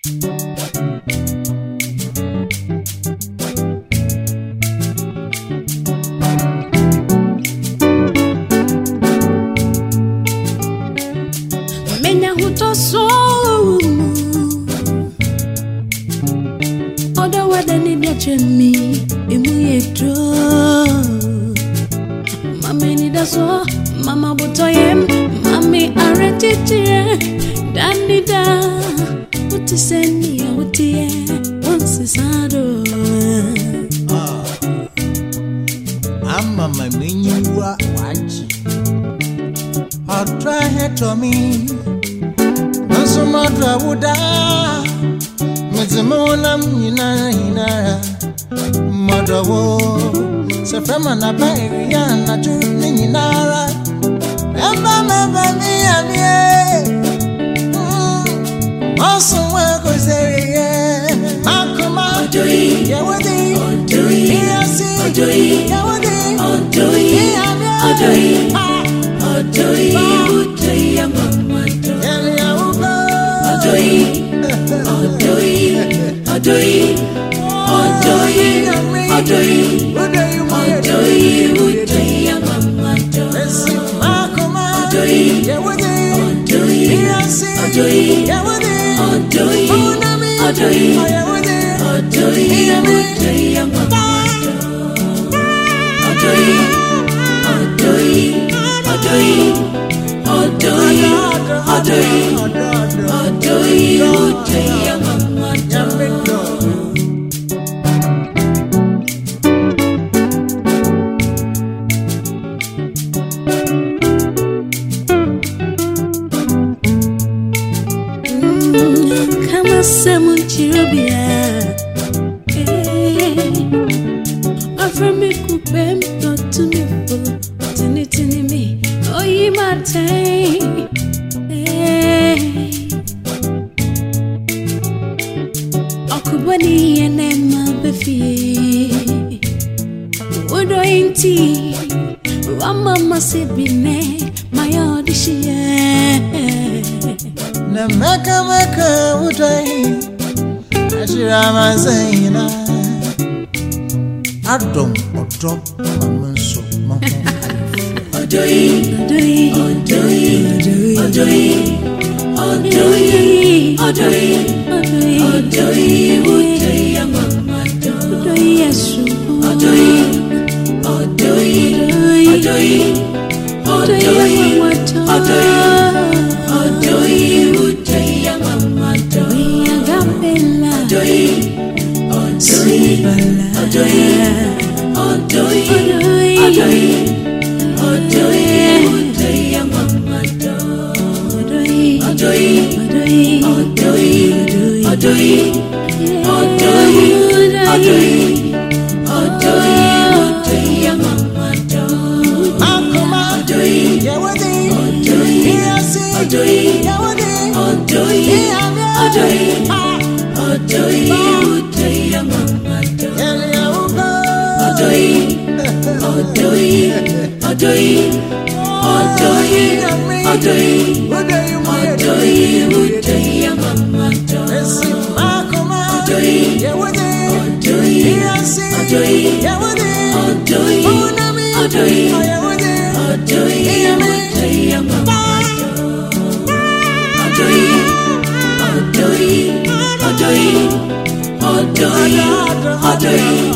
Menya hutoso Oda wadani diachemi Imuyeto Mame nidaso Mama butoyem Mami aretitire Danida Utisenia utie Once sado Amma mamenyuwa wachi Otra hetomi Nasumadra wuda Mizimona mnyina Modawo Sefema na bairi ya na juni nyinara Emba mebani ya miye Masu weko seriye Makuma Odoi Yawadi Odoi Miyasi Odoi Yawadi Odoi Odoi Odoi Odoi ya mama Yali ya uba Odoi Odoi Odoi Odoi Odoi Odoi Odoi ya mama Esi Makuma Odoi Yawadi Odoi Miyasi Odoi Yawadi Odoi Funami Odoi Yawadi Odoi Odoi ya mama Odoi Odoi Odoi Odoi Odoi Odoi Odoi ya mama Kama semu chirubia Offer me coupe mto to me for Tini me Oyi mate Okubani ene mabefi Wodo inti Wama masibine Mayo dishiye Na meka utai Ashira mazayina Adom odom mamanso Odoi Odoi Odoi Odoi Odoi Odoi Odoi Odoi ya mama Odoi Yesu Odoi Odoi Odoi Odoi Odoi Odoi ya mama Odoi agapela Odoi Odoi Odoi Odoi Odoi Odoi ya mama Odoi Odoi Odoi Odoi Odoi Odoi ya mama Makuma Odoi Yawadi Odoi Miyasi Odoi Yawadi Odoi Odoi Odoi Odoi ya mama Yali ya uba Odoi Odoi Odoi Odoi Odoi Odoi Odoi ya mama Esi Makuma Odoi Yawadi Odoi Miyasi Odoi Yawadi Odoi Funami Odoi Yawadi Odoi Odoi ya mama Odoi Odoi Odoi Odoi Odoi